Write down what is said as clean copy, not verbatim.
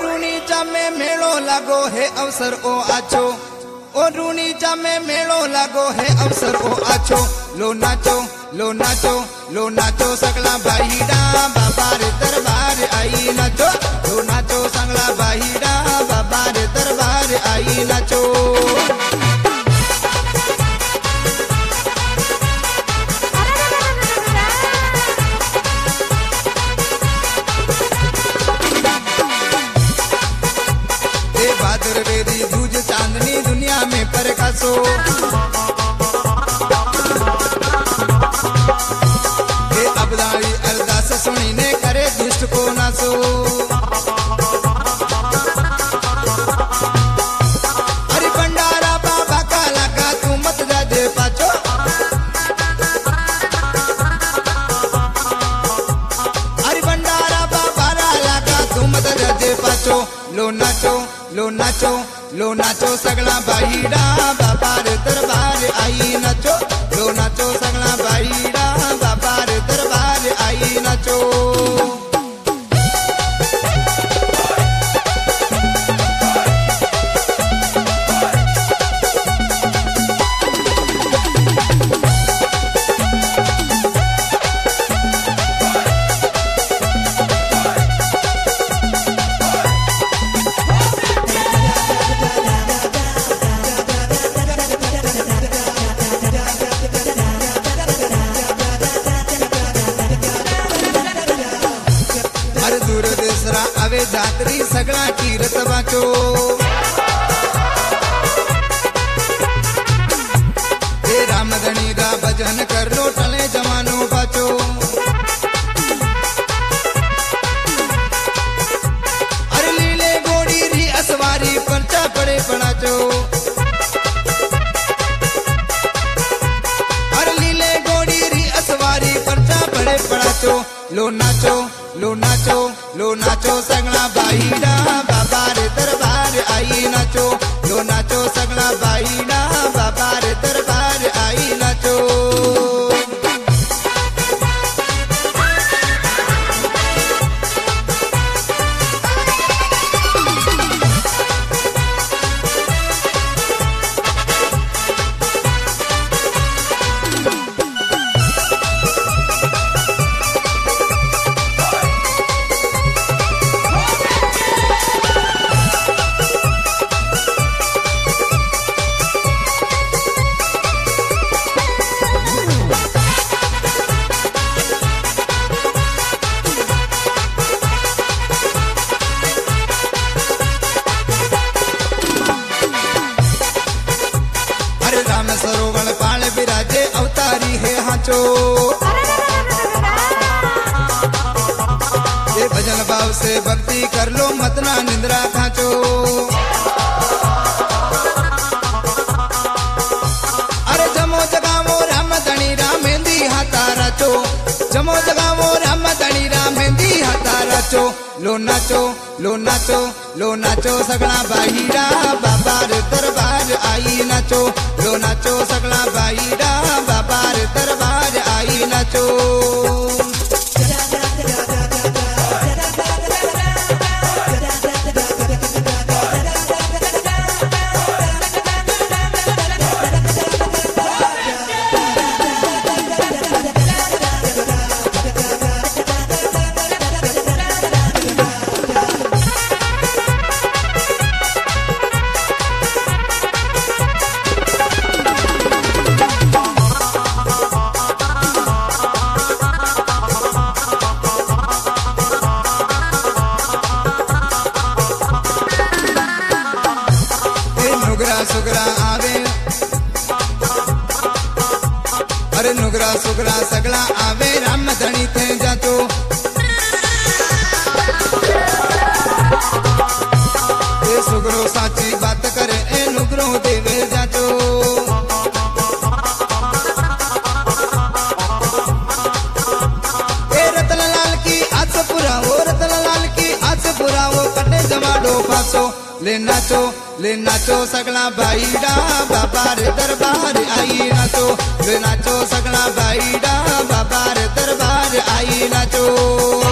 रूनी जामे मेलो लागो है अवसर ओ आछो, ओ रूनी जामे मेलो लागो है अवसर ओ आछो। लो नाचो लो नाचो लो नाचो सगला भाईडा बाबा रे दरबार आई नाचो। लो नाचो सगला भाईडा बाबा रे दरबार आई नाचो। बहादुर वेदी जूझ चांदनी दुनिया में प्रकाशो। हे अबदाई अरदास सुनी ने करे दुष्ट को नासो। अरे भंडारा बाबा काला का तू मत जा दे पाचो। अरे भंडारा बाबा काला का तू मत जा दे पाचो। लो नाचो लो नाचो लो नाचो सगला भाईडा बाबा रे दरबार आई नाचो। लो नाचो सगला भाईडा बाबा रे दरबार आई नाचो। दूर देसरा आवे जात्री सगळा कीरत वाचो। हे रामधनी दा भजन कर लो टले जवानो बाचो। अरे लीले गोड़ी री असवारी पर्चा पड़े पड़ाचो। अरे लीले गोड़ी री असवारी पर्चा पड़े पड़ाचो। लो नाचो लो नाचो लो नाचो सगला भाईडा बाबा रे दरबार आई नाचो। लो नाचो सगला भाईडा बाबा रे दरबार आई नाचो। राम सरोवर पाल विराजे अवतारी है हाचो। ये भजन भाव से भक्ति कर लो मतना निंद्रा खाचो। अरे जमो जगावो राम धनी राम मेहंदी हाथा राचो। जमो जगावो राम धनी राम मेहंदी हाथा राचो। लो नाचो लो नाचो लो नाचो सगला भाईडा बाबा रे दरबार आई नाचो। लो नाचो सगला भाईडा बाबा रे दरबार आई नाचो। सुगरा आवे अरे नुगरा सुगरा सगला आवे राम धनी थे जातो। ए सुगरो साची बात करे ए नुगरो देवे जातो। ए रतनलाल की आस पुरावो रतनलाल की आस पुरावो कटे जमाडो फासो। ले नाचो सगला भाईडा बाबा रे दरबार आई नाचो। ले नाचो सगला भाईडा बाबा रे दरबार आई नाचो।